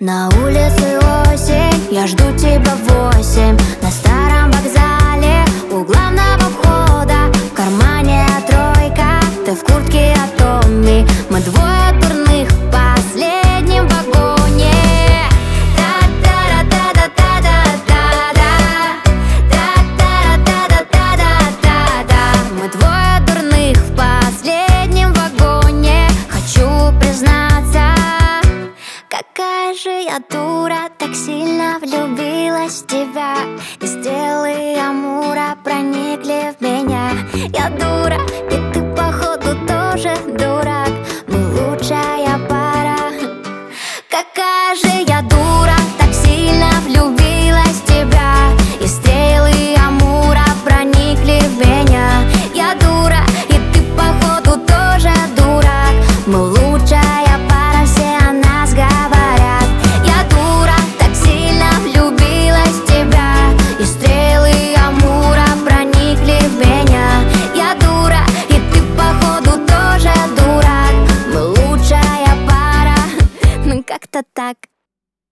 На улице осень, я жду тебя в 8. На старом вокзале, у главного входа. В кармане тройка, ты в куртке от Томми. Мы двое дурных в последнем вагоне. Мы двое дурных в последнем вагоне. Хочу признаться, какая же я дура, так сильно влюбилась в тебя. И стрелы Амура проникли в меня. Я